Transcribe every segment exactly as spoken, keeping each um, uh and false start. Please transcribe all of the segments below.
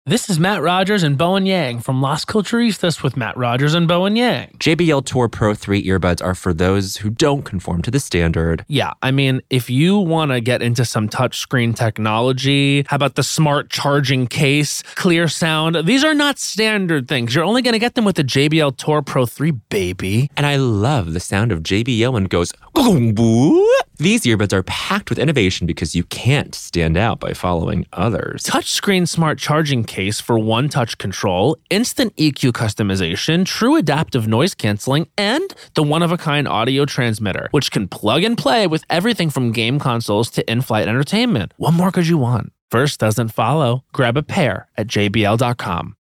This is Matt Rogers and Bowen Yang from Las Culturistas with Matt Rogers and Bowen Yang. J B L Tour Pro three earbuds are for those who don't conform to the standard. Yeah, I mean, if you want to get into some touchscreen technology, how about the smart charging case, clear sound? These are not standard things. You're only going to get them with the J B L Tour Pro three, baby. And I love the sound of J B L when it goes, boom. These earbuds are packed with innovation because you can't stand out by following others. Touchscreen smart charging case for one-touch control, instant E Q customization, true adaptive noise canceling, and the one-of-a-kind audio transmitter, which can plug and play with everything from game consoles to in-flight entertainment. What more could you want? First doesn't follow. Grab a pair at j b l dot com.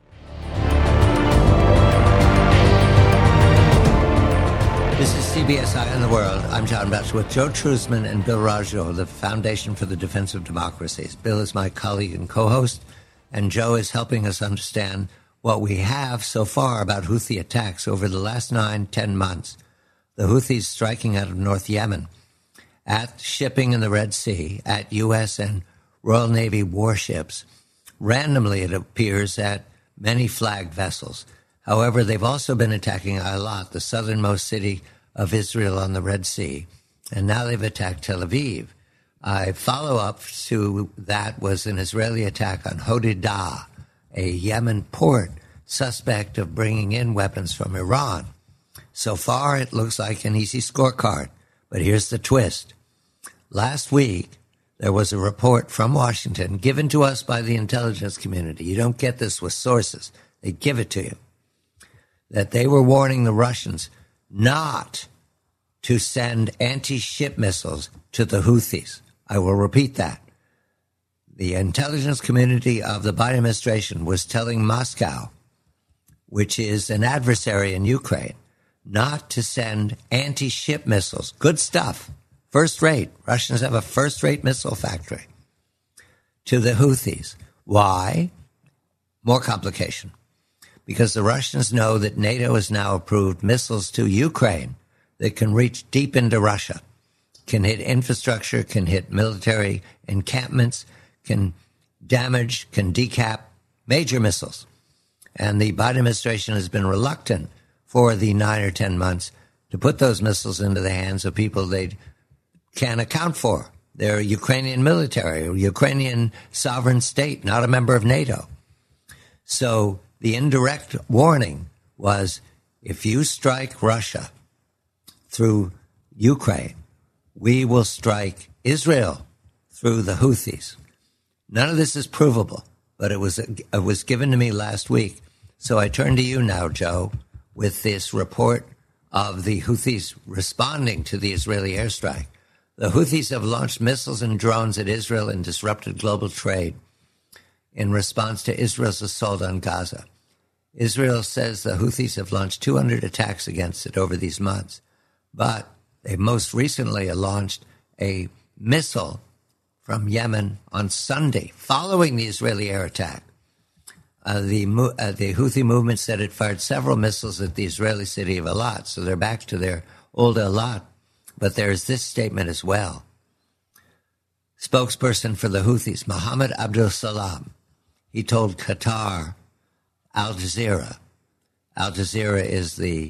This is C B S Eye on the World. I'm John Batch with Joe Truzman and Bill Raggio of the Foundation for the Defense of Democracies. Bill is my colleague and co-host, and Joe is helping us understand what we have so far about Houthi attacks over the last nine, ten months. The Houthis striking out of North Yemen, at shipping in the Red Sea, at U S and Royal Navy warships. Randomly, it appears, at many flagged vessels. However, they've also been attacking Eilat, the southernmost city of Israel on the Red Sea, and now they've attacked Tel Aviv. A follow-up to that was an Israeli attack on Hodeidah, a Yemen port suspect of bringing in weapons from Iran. So far, it looks like an easy scorecard, but here's the twist. Last week, there was a report from Washington given to us by the intelligence community. You don't get this with sources. They give it to you. That they were warning the Russians not to send anti-ship missiles to the Houthis. I will repeat that. The intelligence community of the Biden administration was telling Moscow, which is an adversary in Ukraine, not to send anti-ship missiles. Good stuff. First rate. Russians have a first-rate missile factory. To the Houthis. Why? More complication. Because the Russians know that NATO has now approved missiles to Ukraine that can reach deep into Russia, can hit infrastructure, can hit military encampments, can damage, can decap major missiles. And the Biden administration has been reluctant for the nine or ten months to put those missiles into the hands of people they can't account for. They're Ukrainian military, or Ukrainian sovereign state, not a member of NATO. So the indirect warning was, if you strike Russia through Ukraine, we will strike Israel through the Houthis. None of this is provable, but it was it was given to me last week. So I turn to you now, Joe, with this report of the Houthis responding to the Israeli airstrike. The Houthis have launched missiles and drones at Israel and disrupted global trade in response to Israel's assault on Gaza. Israel says the Houthis have launched two hundred attacks against it over these months, but they most recently launched a missile from Yemen on Sunday, following the Israeli air attack. Uh, the, uh, the Houthi movement said it fired several missiles at the Israeli city of Eilat, so they're back to their old Eilat. But there's this statement as well. Spokesperson for the Houthis, Mohammed Abdul Salam, he told Qatar, Al Jazeera. Al Jazeera is the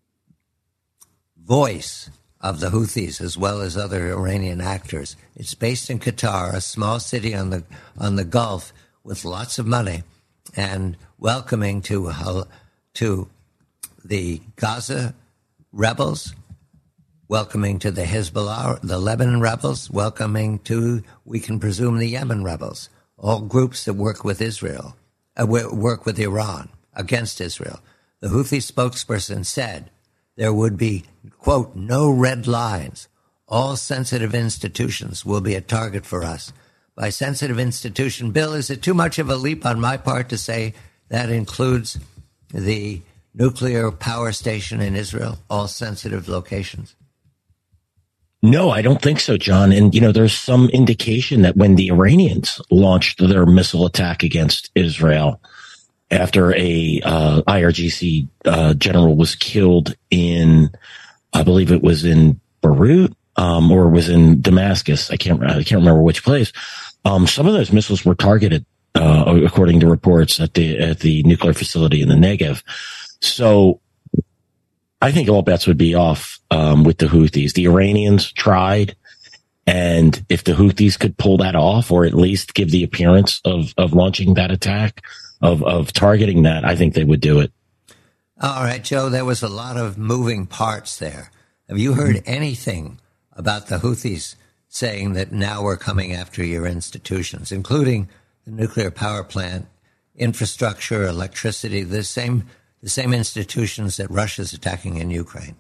voice of the Houthis as well as other Iranian actors. It's based in Qatar, a small city on the on the Gulf with lots of money, and welcoming to to the Gaza rebels, welcoming to the Hezbollah, the Lebanon rebels, welcoming to, we can presume, the Yemen rebels, all groups that work with Israel. Uh, work with Iran against Israel. The Houthi spokesperson said there would be, quote, no red lines. All sensitive institutions will be a target for us. By sensitive institution, Bill, is it too much of a leap on my part to say that includes the nuclear power station in Israel, all sensitive locations? No, I don't think so, John. And, you know, there's some indication that when the Iranians launched their missile attack against Israel after a uh, I R G C uh, general was killed in, I believe it was in Beirut um, or was in Damascus. I can't I can't remember which place. Um, some of those missiles were targeted uh, according to reports at the at the nuclear facility in the Negev. So I think all bets would be off um, with the Houthis. The Iranians tried, and if the Houthis could pull that off, or at least give the appearance of of launching that attack, of of targeting that, I think they would do it. All right, Joe, there was a lot of moving parts there. Have you heard anything about the Houthis saying that now we're coming after your institutions, including the nuclear power plant, infrastructure, electricity, the same the same institutions that Russia's attacking in Ukraine?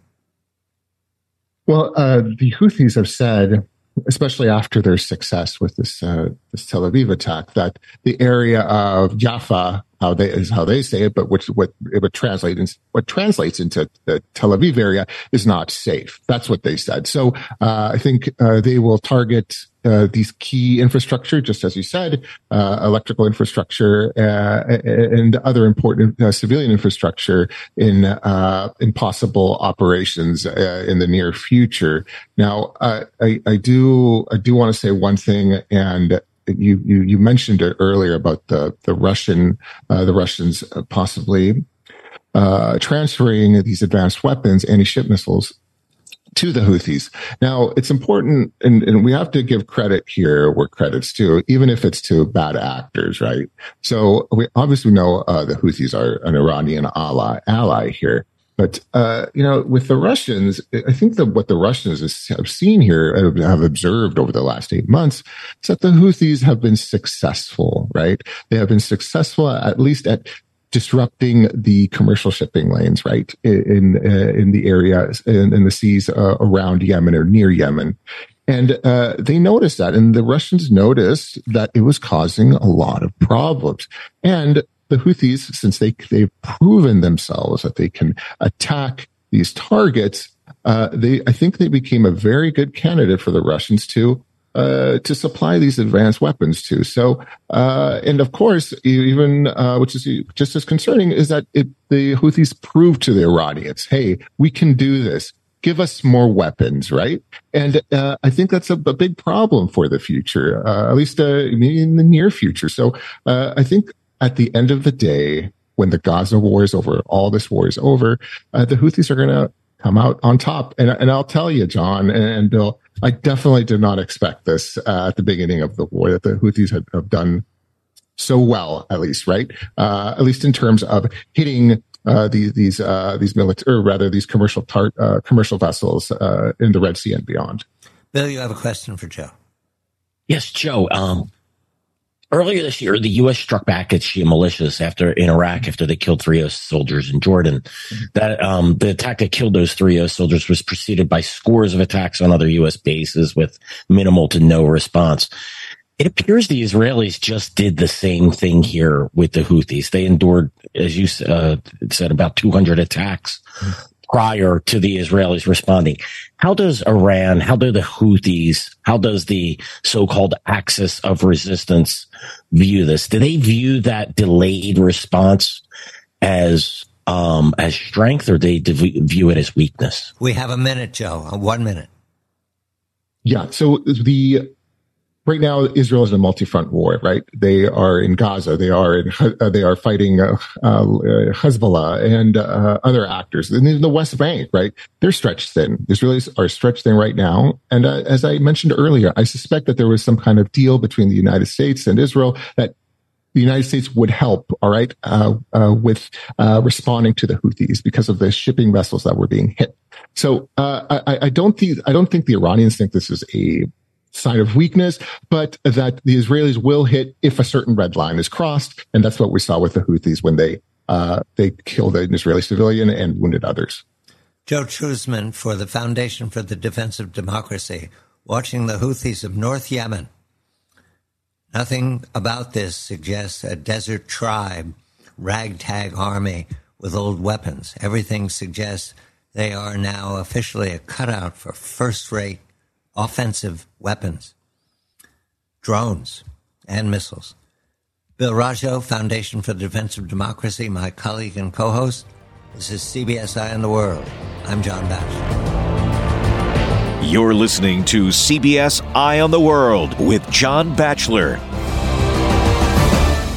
Well, uh, the Houthis have said, especially after their success with this uh, this Tel Aviv attack, that the area of Jaffa, how they is how they say it, but which what it would translate in, what translates into the Tel Aviv area is not safe. That's what they said. So uh, I think uh, they will target uh, these key infrastructure, just as you said, uh, electrical infrastructure uh, and other important uh, civilian infrastructure in uh, in possible operations uh, in the near future. Now, uh, I, I do I do want to say one thing, and You, you, you mentioned it earlier about the, the Russian, uh, the Russians possibly, uh, transferring these advanced weapons, anti-ship missiles to the Houthis. Now, it's important, and, and we have to give credit here where credit's due, even if it's to bad actors, right? So we obviously know, uh, the Houthis are an Iranian ally, ally here. But, uh, you know, with the Russians, I think that what the Russians have seen here, have observed over the last eight months, is that the Houthis have been successful, right? They have been successful at least at disrupting the commercial shipping lanes, right? In, uh, in the area, in, in the seas uh, around Yemen or near Yemen. And uh, they noticed that, and the Russians noticed that it was causing a lot of problems. And the Houthis, since they, they've proven themselves that they can attack these targets, uh, they, I think they became a very good candidate for the Russians to, uh, to supply these advanced weapons to. So, uh, and of course, even, uh, which is just as concerning, is that it, the Houthis proved to the Iranians, hey, we can do this. Give us more weapons, right? And uh, I think that's a, a big problem for the future, uh, at least uh, in the near future. So uh, I think at the end of the day, when the Gaza war is over, all this war is over, uh, the Houthis are going to come out on top. And, and I'll tell you, John and, and Bill, I definitely did not expect this uh, at the beginning of the war, that the Houthis had, have done so well, at least, right? Uh, at least in terms of hitting uh, these these uh, these military, or rather these commercial tar- uh, commercial vessels uh, in the Red Sea and beyond. Bill, you have a question for Joe. Yes, Joe. Um, Earlier this year, the U S struck back at Shia militias after in Iraq after they killed three U S soldiers in Jordan. That um, the attack that killed those three U S soldiers was preceded by scores of attacks on other U S bases with minimal to no response. It appears the Israelis just did the same thing here with the Houthis. They endured, as you uh, said, about two hundred attacks prior to the Israelis responding. How does Iran, how do the Houthis, how does the so-called axis of resistance view this? Do they view that delayed response as um, as strength, or do they view it as weakness? We have a minute, Joe. One minute. Yeah. So the right now, Israel is in a multi-front war, right? They are in Gaza. They are in, uh, they are fighting uh, uh, Hezbollah and uh, other actors. And in the West Bank, right? They're stretched thin. Israelis are stretched thin right now. And uh, as I mentioned earlier, I suspect that there was some kind of deal between the United States and Israel that the United States would help, all right, uh, uh, with uh, responding to the Houthis because of the shipping vessels that were being hit. So uh, I, I don't think I don't think the Iranians think this is a sign of weakness, but that the Israelis will hit if a certain red line is crossed, and that's what we saw with the Houthis when they uh, they killed an Israeli civilian and wounded others. Joe Truzman for the Foundation for the Defense of Democracy, watching the Houthis of North Yemen. Nothing about this suggests a desert tribe, ragtag army with old weapons. Everything suggests they are now officially a cutout for first-rate offensive weapons, drones, and missiles. Bill Rajo, Foundation for the Defense of Democracy, my colleague and co-host. This is C B S Eye on the World. I'm John Batchelor. You're listening to C B S Eye on the World with John Batchelor.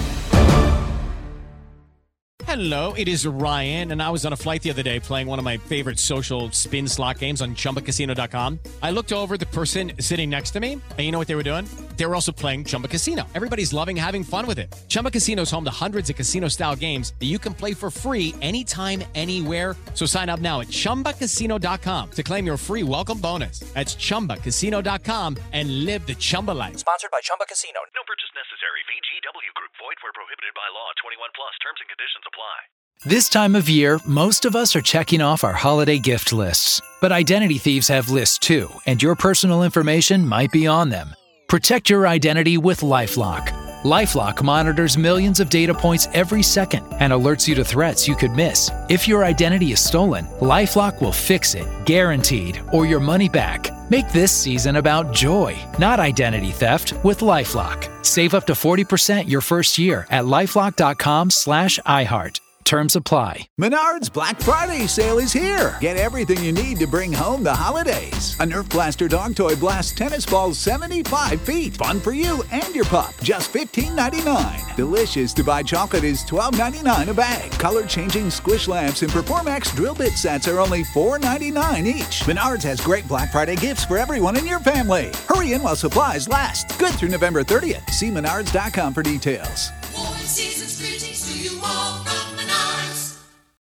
Hello, it is Ryan, and I was on a flight the other day playing one of my favorite social spin slot games on Chumba Casino dot com. I looked over at the person sitting next to me, and you know what they were doing? They were also playing Chumba Casino. Everybody's loving having fun with it. Chumba Casino is home to hundreds of casino-style games that you can play for free anytime, anywhere. So sign up now at Chumba Casino dot com to claim your free welcome bonus. That's Chumba Casino dot com and live the Chumba life. Sponsored by Chumba Casino. No purchase necessary. V G W Group. Void where prohibited by law. twenty-one plus. Terms and conditions apply. This time of year, most of us are checking off our holiday gift lists. But identity thieves have lists too, and your personal information might be on them. Protect your identity with LifeLock. LifeLock monitors millions of data points every second and alerts you to threats you could miss. If your identity is stolen, LifeLock will fix it, guaranteed, or your money back. Make this season about joy, not identity theft, with LifeLock. Save up to forty percent your first year at LifeLock.com slash iHeart. Terms apply. Menards Black Friday sale is here. Get everything you need to bring home the holidays. A Nerf Blaster dog toy blasts tennis balls seventy-five feet. Fun for you and your pup. Just fifteen ninety-nine. Delicious to buy chocolate is twelve ninety-nine a bag. Color-changing squish lamps and Performax drill bit sets are only four ninety-nine each. Menards has great Black Friday gifts for everyone in your family. Hurry in while supplies last. Good through November thirtieth. See Menards dot com for details. Voices